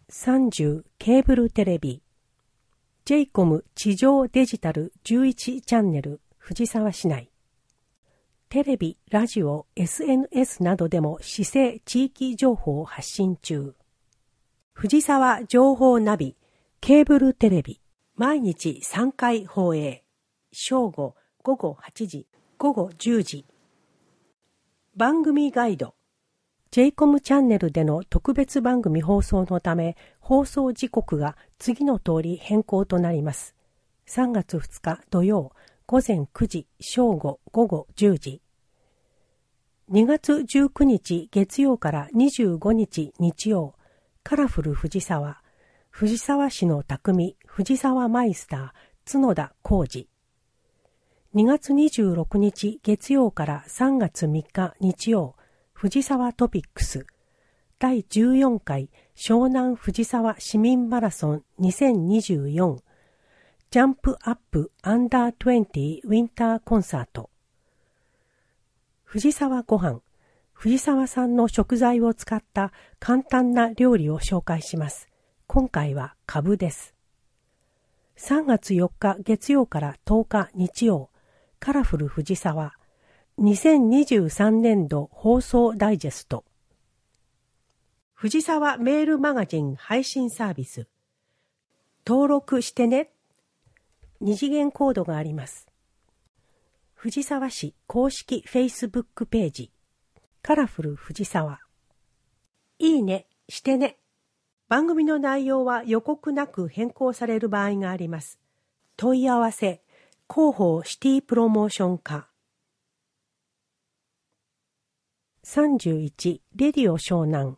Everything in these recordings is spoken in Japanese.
30ケーブルテレビ j イコム地上デジタル11チャンネル藤沢市内テレビ、ラジオ、SNS などでも市政地域情報を発信中。藤沢情報ナビケーブルテレビ毎日3回放映。正午、午後8時、午後10時。番組ガイド j イコムチャンネルでの特別番組放送のため放送時刻が次の通り変更となります。3月2日土曜午前9時正午午後10時。2月19日月曜から25日日曜、カラフル藤沢、藤沢市の匠、藤沢マイスター、角田浩二。2月26日月曜から3月3日日曜、藤沢トピックス、第14回湘南藤沢市民マラソン2024、ジャンプアップアンダー20ウィンターコンサート。藤沢ごはん、藤沢産の食材を使った簡単な料理を紹介します。今回はカブです。3月4日月曜から10日日曜、カラフル藤沢、2023年度放送ダイジェスト。藤沢メールマガジン配信サービス。登録してね。二次元コードがあります。藤沢市公式 Facebook ページ。カラフル藤沢。いいね、してね。番組の内容は予告なく変更される場合があります。問い合わせ、広報シティプロモーション課。31レディオ湘南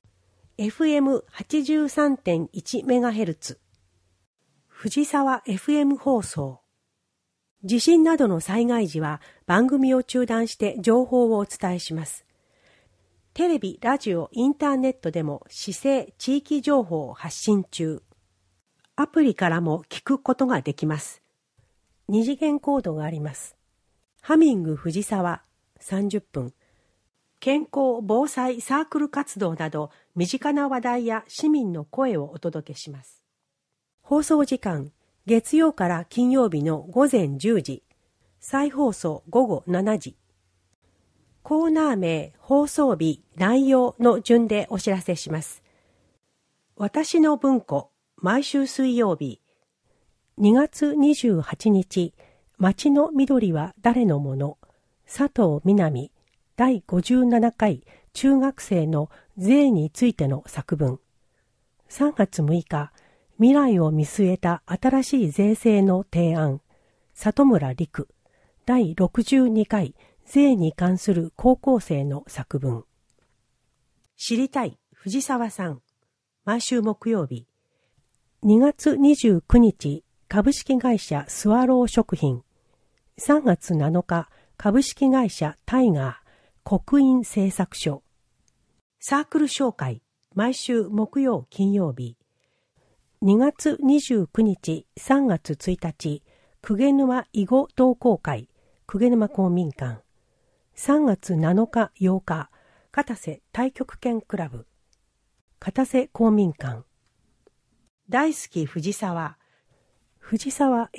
FM83.1MHz 藤沢 FM 放送。地震などの災害時は番組を中断して情報をお伝えします。テレビ、ラジオ、インターネットでも市政地域情報を発信中。アプリからも聞くことができます。二次元コードがあります。ハミング藤沢30分。健康・防災・サークル活動など身近な話題や市民の声をお届けします。放送時間、月曜から金曜日の午前10時、再放送午後7時。コーナー名、放送日、内容の順でお知らせします。私の文庫、毎週水曜日。2月28日、街の緑は誰のもの、佐藤みなみ。第57回中学生の税についての作文。3月6日、未来を見据えた新しい税制の提案。里村陸。第62回税に関する高校生の作文。知りたい藤沢さん。毎週木曜日。2月29日、株式会社スワロー食品。3月7日、株式会社タイガー。刻印製作所。サークル紹介、毎週木曜金曜日。2月29日、3月1日、鵠沼囲碁同好会、鵠沼公民館。3月7日8日、片瀬太極拳クラブ、片瀬公民館。大好き藤沢、藤沢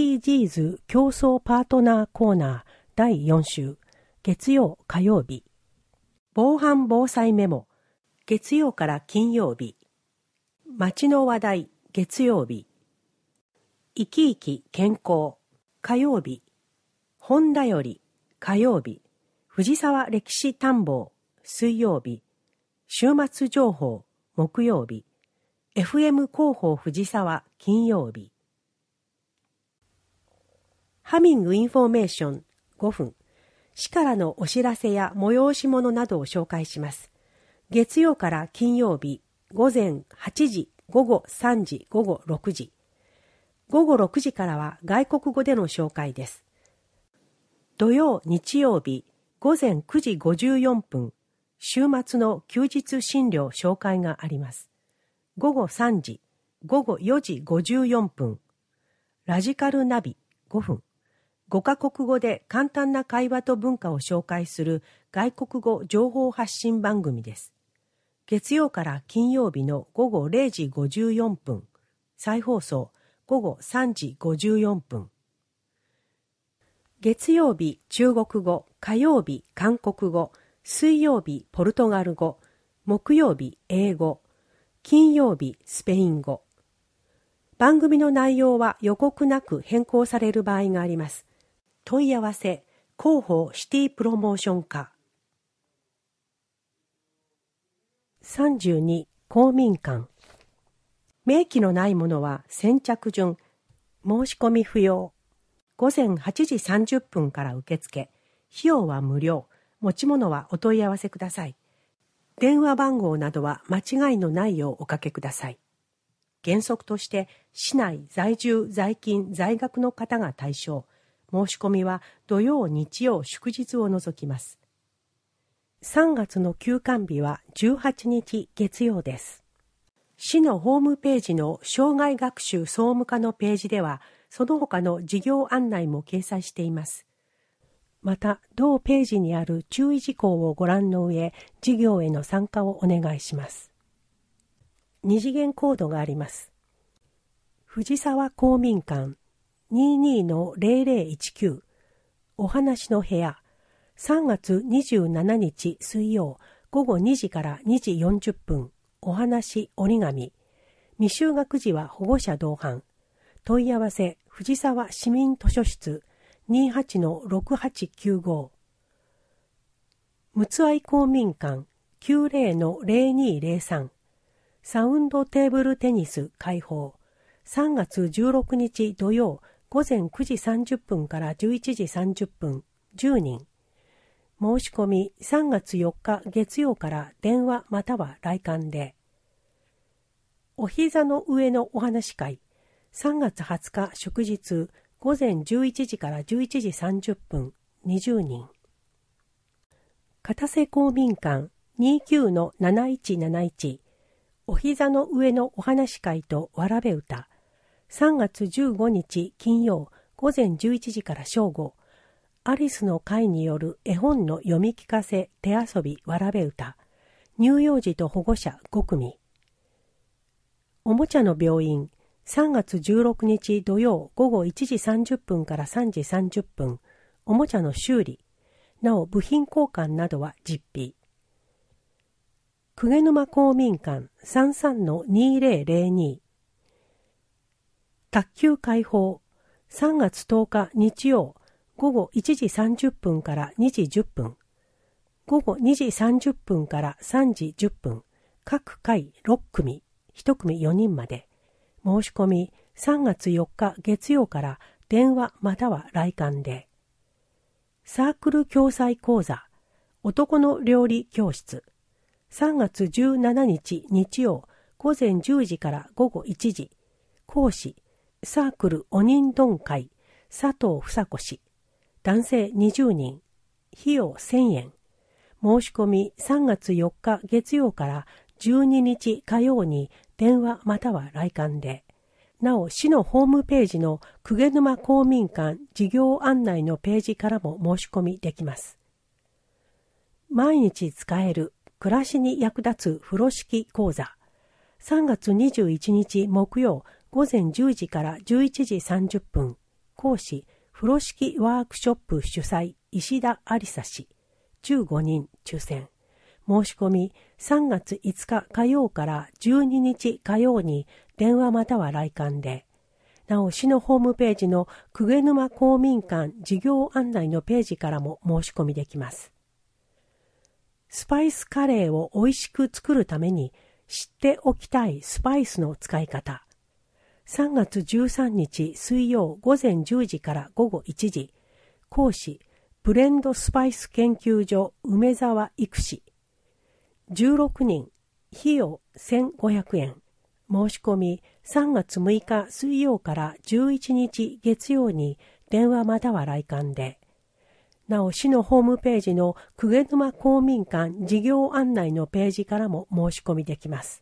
SDGs 競争パートナーコーナー第4週。月曜火曜日。防犯防災メモ。月曜から金曜日。街の話題。月曜日。生き生き健康。火曜日。本田より。火曜日。藤沢歴史探訪。水曜日。週末情報。木曜日。FM 広報藤沢。金曜日。ハミングインフォメーション。5分。市からのお知らせや催し物などを紹介します。月曜から金曜日、午前8時、午後3時、午後6時。午後6時からは外国語での紹介です。土曜、日曜日、午前9時54分、週末の休日診療紹介があります。午後3時、午後4時54分、ラジカルナビ5分。5カ国語で簡単な会話と文化を紹介する外国語情報発信番組です。 月曜から金曜日の午後0時54分、再放送午後3時54分。月曜日中国語、火曜日韓国語、水曜日ポルトガル語、木曜日英語、金曜日スペイン語。番組の内容は予告なく変更される場合があります。問い合わせ、広報シティプロモーション課。32、公民館。明記のないものは先着順、申し込み不要。午前8時30分から受付。費用は無料。持ち物はお問い合わせください。電話番号などは間違いのないようおかけください。原則として市内在住在勤在学の方が対象。申し込みは土曜日曜祝日を除きます。3月の休館日は18日月曜です。市のホームページの障害学習総務課のページではその他の事業案内も掲載しています。また、同ページにある注意事項をご覧の上、事業への参加をお願いします。二次元コードがあります。藤沢公民館 22-0019 お話の部屋3月27日水曜午後2時から2時40分お話折り紙未就学児は保護者同伴問い合わせ藤沢市民図書室 28-6895 陸奥公民館 90-0203 サウンドテーブルテニス開放3月16日土曜午前9時30分から11時30分10人申し込み3月4日月曜から電話または来館でお膝の上のお話会3月20日祝日午前11時から11時30分20人片瀬公民館 29-7171 お膝の上のお話会とわらべ歌3月15日金曜午前11時から正午アリスの会による絵本の読み聞かせ手遊びわらべ歌乳幼児と保護者5組おもちゃの病院3月16日土曜午後1時30分から3時30分おもちゃの修理なお部品交換などは実費鵠沼公民館 33-2002 卓球開放3月10日日曜午後1時30分から2時10分午後2時30分から3時10分各回6組1組4人まで申し込み3月4日月曜から電話または来館でサークル共済講座男の料理教室3月17日日曜午前10時から午後1時講師サークルお人丼会佐藤房子氏男性20人費用1000円申し込み3月4日月曜から12日火曜に電話または来館でなお市のホームページの鵠沼公民館事業案内のページからも申し込みできます毎日使える暮らしに役立つ風呂敷講座3月21日木曜午前10時から11時30分講師風呂敷ワークショップ主催石田有沙氏15人抽選申し込み3月5日火曜から12日火曜に電話または来館でなお市のホームページの鵠沼公民館事業案内のページからも申し込みできますスパイスカレーを美味しく作るために知っておきたいスパイスの使い方3月13日水曜午前10時から午後1時講師ブレンドスパイス研究所梅沢育氏16人費用1500円申し込み3月6日水曜から11日月曜に電話または来館でなお市のホームページの鵠沼公民館事業案内のページからも申し込みできます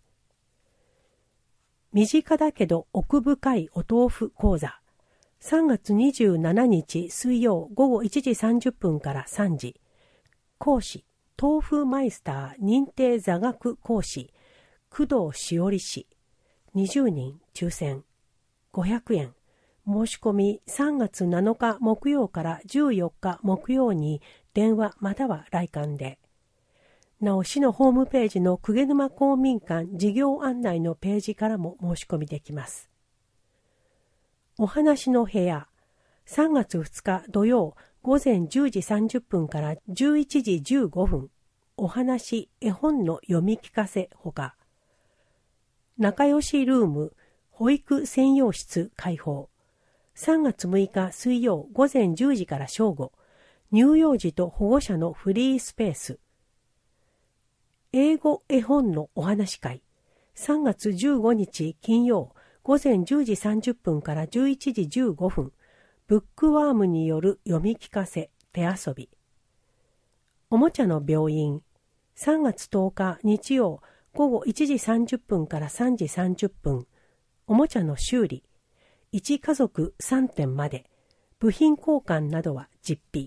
身近だけど奥深いお豆腐講座3月27日水曜午後1時30分から3時講師豆腐マイスター認定座学講師工藤しおり氏20人抽選500円。申し込み3月7日木曜から14日木曜に電話または来館で。なお市のホームページの鵠沼公民館事業案内のページからも申し込みできます。お話の部屋3月2日土曜午前10時30分から11時15分お話絵本の読み聞かせほか仲良しルーム保育専用室開放3月6日水曜午前10時から正午乳幼児と保護者のフリースペース英語絵本のお話会3月15日金曜午前10時30分から11時15分ブックワームによる読み聞かせ手遊びおもちゃの病院3月10日日曜午後1時30分から3時30分おもちゃの修理1家族3点まで部品交換などは実費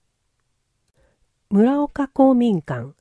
村岡公民館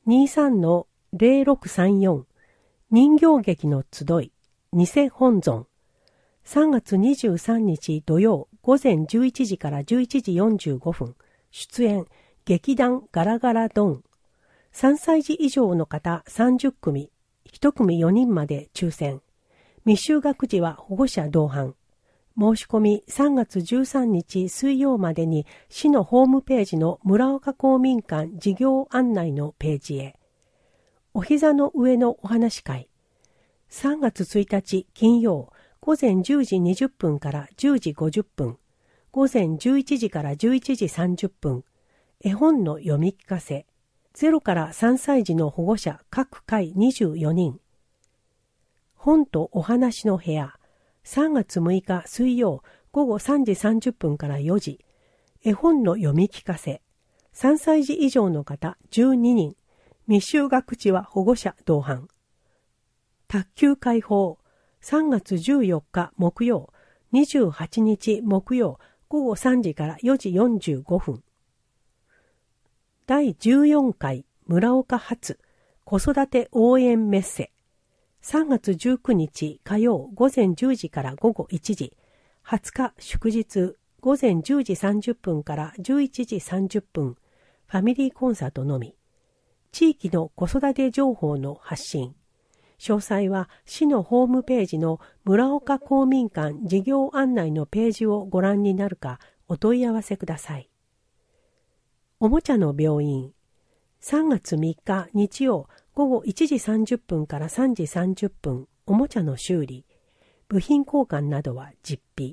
23-0634 人形劇の集い偽本尊3月23日土曜午前11時から11時45分出演劇団ガラガラドン3歳児以上の方30組1組4人まで抽選未就学児は保護者同伴申し込み3月13日水曜までに市のホームページの村岡公民館事業案内のページへお膝の上のお話会3月1日金曜午前10時20分から10時50分午前11時から11時30分絵本の読み聞かせ0から3歳児の保護者各回24人本とお話の部屋3月6日水曜午後3時30分から4時絵本の読み聞かせ3歳児以上の方12人未就学児は保護者同伴卓球開放3月14日木曜28日木曜午後3時から4時45分第14回村岡発子育て応援メッセ3月19日火曜午前10時から午後1時20日祝日午前10時30分から11時30分ファミリーコンサートのみ地域の子育て情報の発信詳細は市のホームページの村岡公民館事業案内のページをご覧になるかお問い合わせください。おもちゃの病院3月3日日曜午後1時30分から3時30分おもちゃの修理部品交換などは実費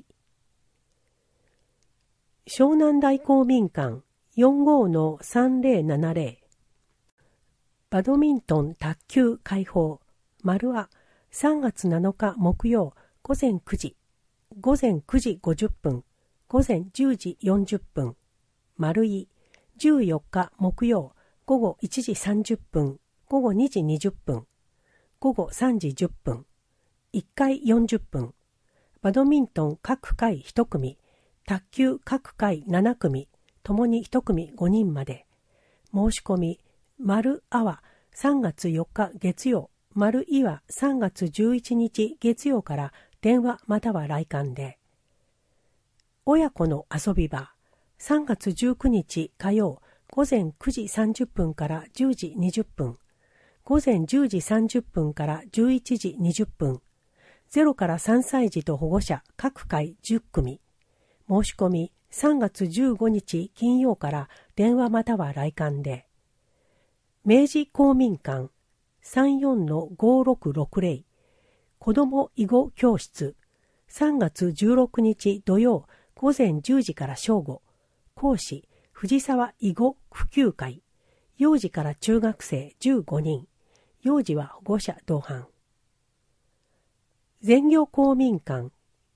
湘南台公民館 45-3070 バドミントン卓球開放丸は3月7日木曜午前9時午前9時50分午前10時40分丸い14日木曜午後1時30分午後2時20分午後3時10分1回40分バドミントン各回1組卓球各回7組ともに1組5人まで申し込み丸あは3月4日月曜丸いは3月11日月曜から電話または来館で親子の遊び場3月19日火曜午前9時30分から10時20分午前10時30分から11時20分0から3歳児と保護者各回10組申し込み3月15日金曜から電話または来館で明治公民館 34-5660 子ども囲碁教室3月16日土曜午前10時から正午講師藤沢囲碁普及会幼児から中学生15人幼児は保護者同伴全業公民館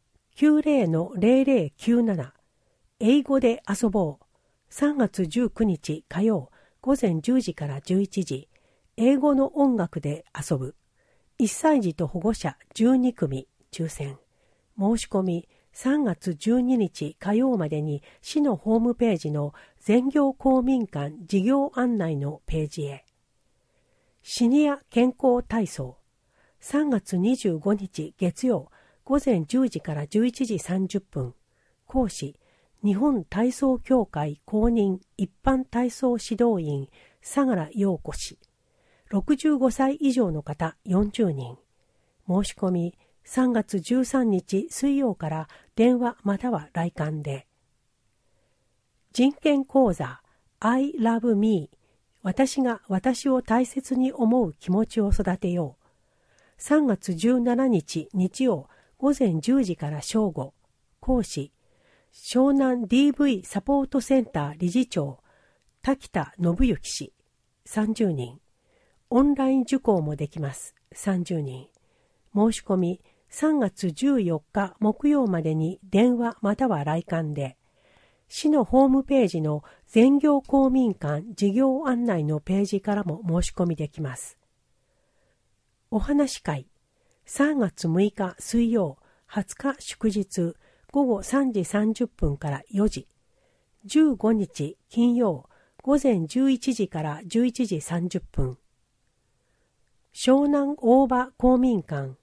90-0097 英語で遊ぼう3月19日火曜午前10時から11時英語の音楽で遊ぶ1歳児と保護者12組抽選申し込み 3月12日火曜までに市のホームページの全業公民館事業案内のページへ。シニア健康体操。3月25日月曜午前10時から11時30分。講師、日本体操協会公認一般体操指導員相良陽子氏。65歳以上の方40人。申し込み、3月13日水曜から電話または来館で。人権講座 I Love Me 私が私を大切に思う気持ちを育てよう。3月17日日曜午前10時から正午。講師、湘南 DV サポートセンター理事長滝田信之氏30人。オンライン受講もできます。30人。申し込み、3月14日木曜までに電話または来館で、市のホームページの全業公民館事業案内のページからも申し込みできます。お話し会、3月6日水曜、20日祝日、午後3時30分から4時、15日金曜、午前11時から11時30分。湘南大場公民館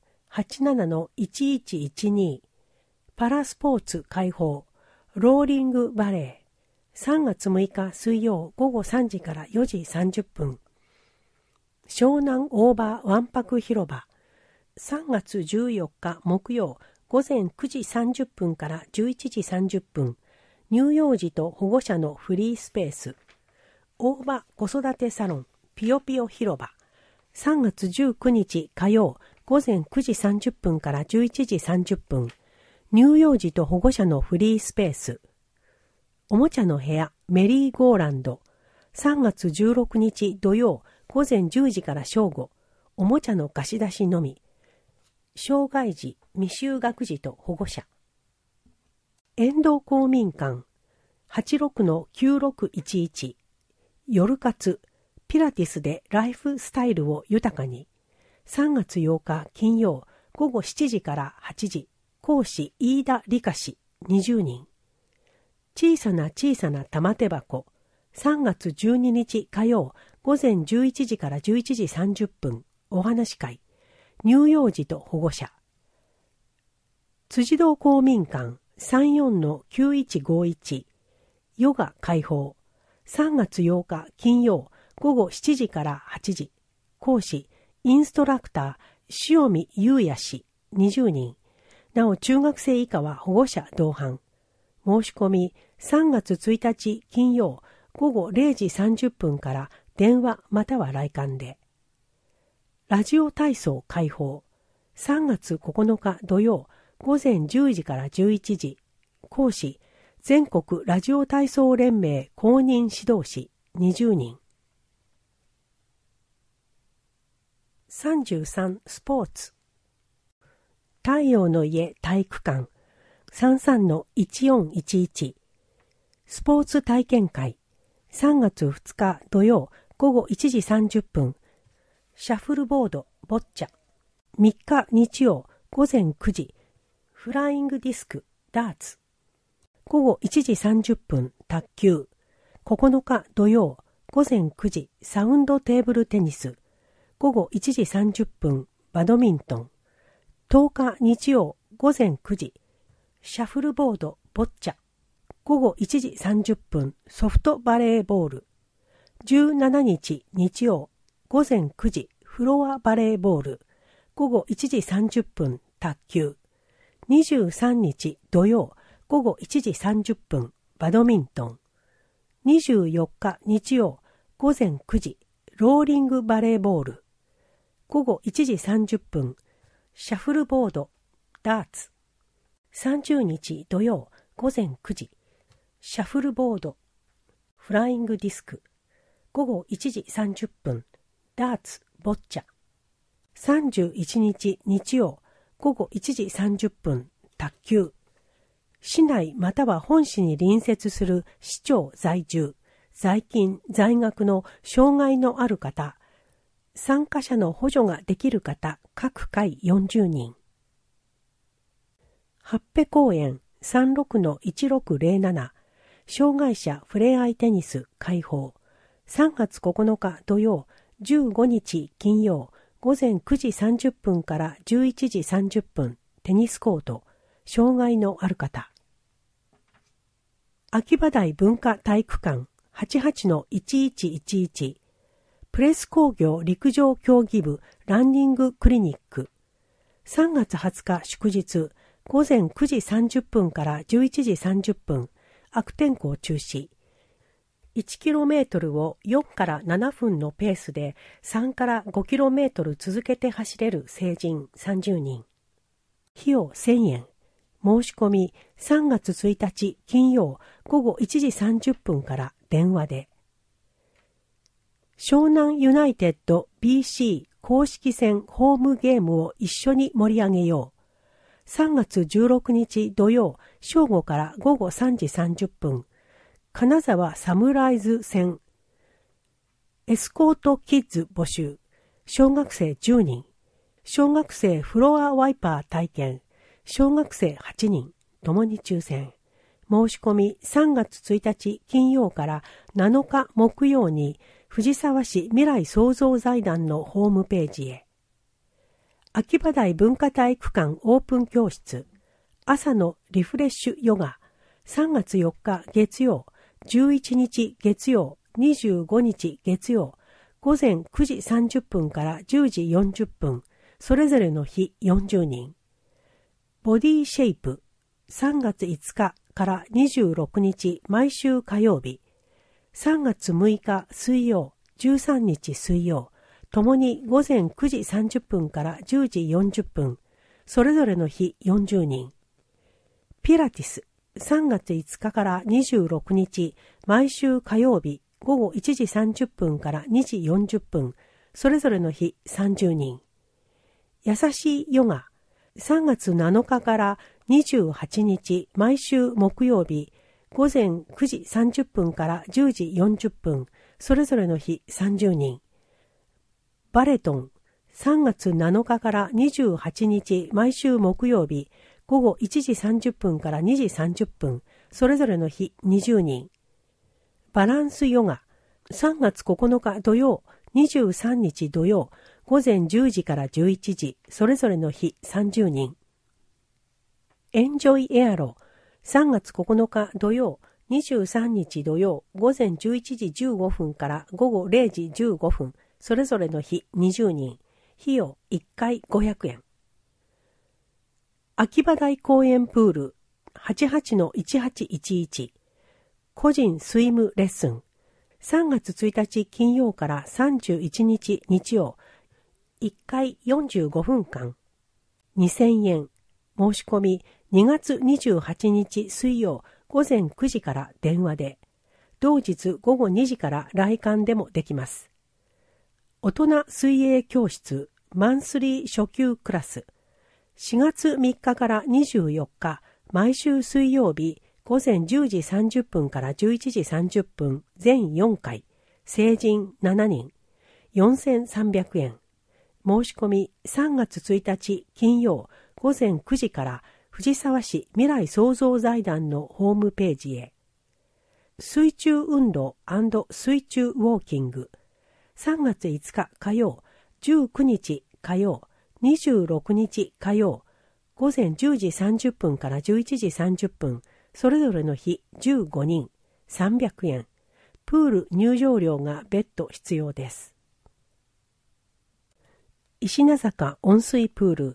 87-1112 パラスポーツ開放ローリングバレー3月6日水曜午後3時から4時30分。湘南大場わんぱく広場3月14日木曜午前9時30分から11時30分。乳幼児と保護者のフリースペース大場子育てサロンピヨピヨ広場3月19日火曜午前9時30分から11時30分。乳幼児と保護者のフリースペース。おもちゃの部屋メリーゴーランド。3月16日土曜午前10時から正午。おもちゃの貸し出しのみ。障害児、未就学児と保護者。遠藤公民館 86-9611 夜活ピラティスでライフスタイルを豊かに。3月8日金曜午後7時から8時。講師飯田理香氏20人。小さな小さな玉手箱。3月12日火曜午前11時から11時30分。お話会。乳幼児と保護者。辻堂公民館 34-9151 ヨガ開放。3月8日金曜午後7時から8時。講師、インストラクター、塩見優也氏、20人。なお、中学生以下は保護者同伴。申し込み、3月1日金曜午後0時30分から電話または来館で。ラジオ体操開放。3月9日土曜午前10時から11時。講師、全国ラジオ体操連盟公認指導士、20人。33スポーツ太陽の家体育館 33-1411 スポーツ体験会3月2日土曜午後1時30分シャッフルボードボッチャ3日日曜午前9時フライングディスクダーツ午後1時30分卓球9日土曜午前9時サウンドテーブルテニス午後1時30分バドミントン10日日曜午前9時シャッフルボードボッチャ午後1時30分ソフトバレーボール17日日曜午前9時フロアバレーボール午後1時30分卓球23日土曜午後1時30分バドミントン24日日曜午前9時ローリングバレーボール午後1時30分シャッフルボードダーツ30日土曜午前9時シャッフルボードフライングディスク午後1時30分ダーツボッチャ31日日曜午後1時30分卓球市内または本市に隣接する市町在住在勤在学の障害のある方参加者の補助ができる方各回40人ハッペ公園 36-1607 障害者ふれあいテニス開放。3月9日土曜、15日金曜、午前9時30分から11時30分、テニスコート、障害のある方。秋葉台文化体育館 88-1111、プレス工業陸上競技部ランニングクリニック。3月20日祝日、午前9時30分から11時30分、悪天候中止。1km を4から7分のペースで3から 5km 続けて走れる成人30人。費用1000円。申し込み3月1日金曜午後1時30分から電話で。湘南ユナイテッド BC 公式戦ホームゲームを一緒に盛り上げよう。3月16日土曜正午から午後3時30分。金沢サムライズ戦。エスコートキッズ募集。小学生10人。小学生フロアワイパー体験。小学生8人。ともに抽選。申し込み3月1日金曜から7日木曜に藤沢市未来創造財団のホームページへ。秋葉台文化体育館オープン教室。朝のリフレッシュヨガ。3月4日月曜、11日月曜、25日月曜、午前9時30分から10時40分、それぞれの日40人。ボディシェイプ。3月5日から26日毎週火曜日。3月6日水曜、13日水曜、ともに午前9時30分から10時40分、それぞれの日40人。ピラティス。3月5日から26日毎週火曜日午後1時30分から2時40分、それぞれの日30人。優しいヨガ。3月7日から28日毎週木曜日午前9時30分から10時40分、それぞれの日30人。バレトン。3月7日から28日毎週木曜日午後1時30分から2時30分、それぞれの日20人。バランスヨガ。3月9日土曜、23日土曜、午前10時から11時、それぞれの日30人。エンジョイエアロ。3月9日土曜、23日土曜、午前11時15分から午後0時15分、それぞれの日20人。費用1回500円。秋葉台公園プール 88-1811 個人スイムレッスン。3月1日金曜から31日日曜、1回45分間。2000円。申し込み2月28日水曜午前9時から電話で。同日午後2時から来館でもできます。大人水泳教室マンスリー初級クラス。4月3日から24日、毎週水曜日、午前10時30分から11時30分、全4回、成人7人、4300円。申し込み3月1日金曜、午前9時から藤沢市未来創造財団のホームページへ。水中運動&水中ウォーキング。3月5日火曜、19日火曜、26日火曜、午前10時30分から11時30分、それぞれの日15人、300円。プール入場料が別途必要です。石名坂温水プール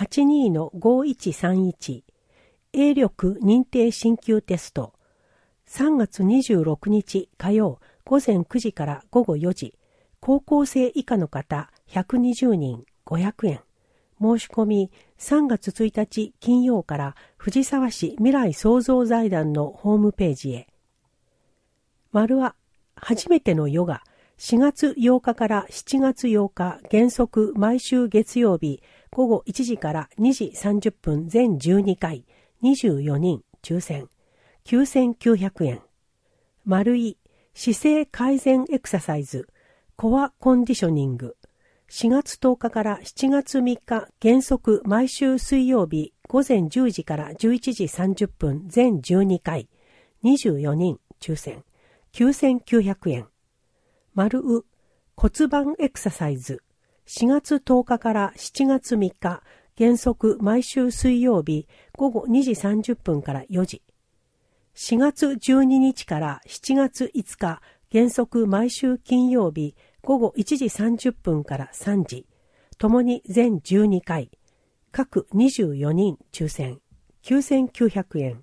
82-5131 泳力認定進級テスト。3月26日火曜、午前9時から午後4時、高校生以下の方120人500円。申し込み3月1日金曜から藤沢市未来創造財団のホームページへ。丸は初めてのヨガ。4月8日から7月8日原則毎週月曜日午後1時から2時30分全12回24人抽選9900円。丸い姿勢改善エクササイズコアコンディショニング。4月10日から7月3日原則毎週水曜日午前10時から11時30分全12回、24人抽選、9900円。丸う、骨盤エクササイズ、4月10日から7月3日、原則毎週水曜日午後2時30分から4時。4月12日から7月5日、原則毎週金曜日午後1時30分から3時。ともに全12回、各24人抽選、9900円。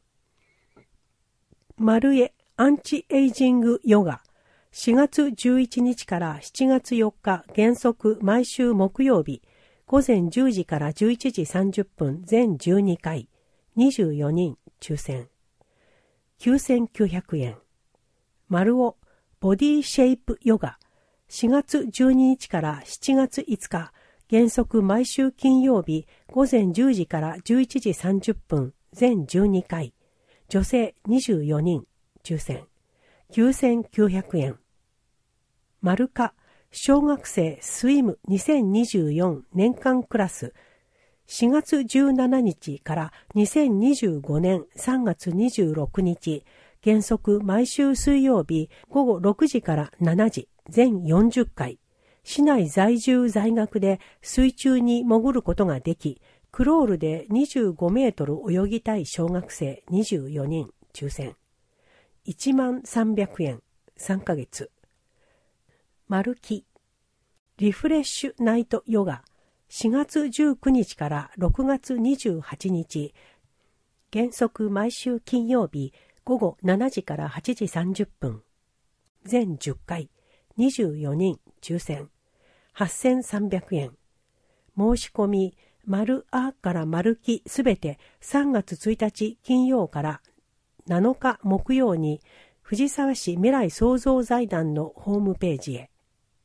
丸絵アンチエイジングヨガ、4月11日から7月4日、原則毎週木曜日、午前10時から11時30分全12回、24人抽選、9900円。丸尾ボディシェイプヨガ、4月12日から7月5日、原則毎週金曜日午前10時から11時30分全12回、女性24人抽選、9900円。丸か小学生スイム2024年間クラス、4月17日から2025年3月26日、原則毎週水曜日午後6時から7時全40回、市内在住在学で水中に潜ることができ、クロールで25メートル泳ぎたい小学生24人抽選、10300円3ヶ月。丸木リフレッシュナイトヨガ、4月19日から6月28日、原則毎週金曜日午後7時から8時30分、全10回、24人抽選、8300円。申し込み、丸あから丸きすべて3月1日金曜から7日木曜に藤沢市未来創造財団のホームページへ。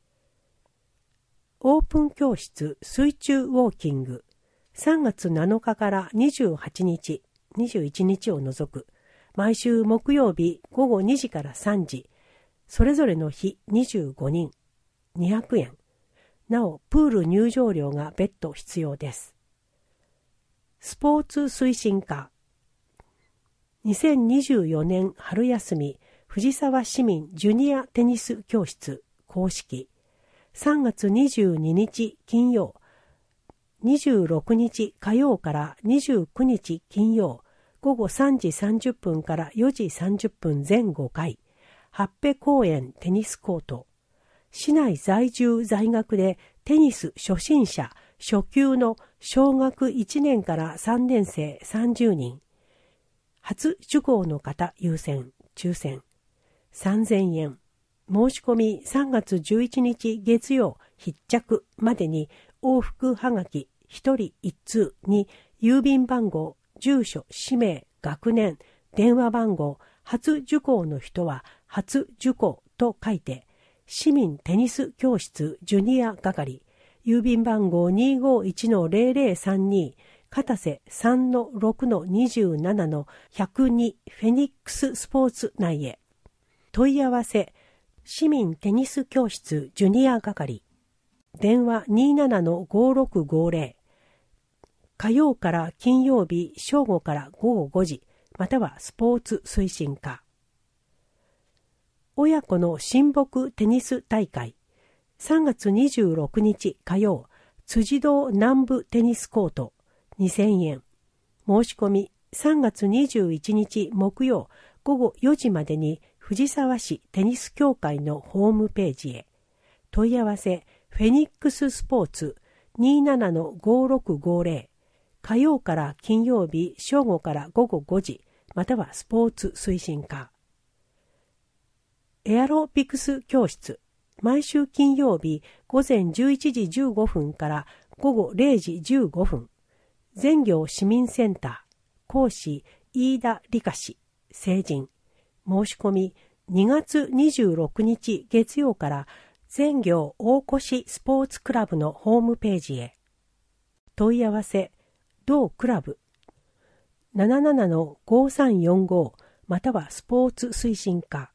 オープン教室水中ウォーキング、3月7日から28日、21日を除く、毎週木曜日午後2時から3時、それぞれの日25人、200円。なお、プール入場料が別途必要です。スポーツ推進課。2024年春休み、藤沢市民ジュニアテニス教室公式。3月22日金曜、26日火曜から29日金曜、午後3時30分から4時30分全5回、八辺公園テニスコート。市内在住在学でテニス初心者初級の小学1年から3年生30人。初受講の方優先、抽選。3000円。申し込み3月11日月曜必着までに往復はがき1人1通に郵便番号、住所、氏名、学年、電話番号、初受講の人は初受講と書いて、市民テニス教室ジュニア係、郵便番号 251-0032、片瀬 3-6-27-102 フェニックススポーツ内へ。問い合わせ、市民テニス教室ジュニア係、電話 27-5650、火曜から金曜日正午から午後5時、またはスポーツ推進課。親子の親睦テニス大会、3月26日火曜、辻堂南部テニスコート、2000円。申し込み、3月21日木曜、午後4時までに藤沢市テニス協会のホームページへ。問い合わせ、フェニックススポーツ 27-5650、火曜から金曜日正午から午後5時、またはスポーツ推進課。エアロビクス教室、毎週金曜日午前11時15分から午後0時15分、全業市民センター、講師飯田理香氏、成人。申し込み2月26日月曜から全業大越スポーツクラブのホームページへ。問い合わせ、同クラブ 77-5345 またはスポーツ推進課。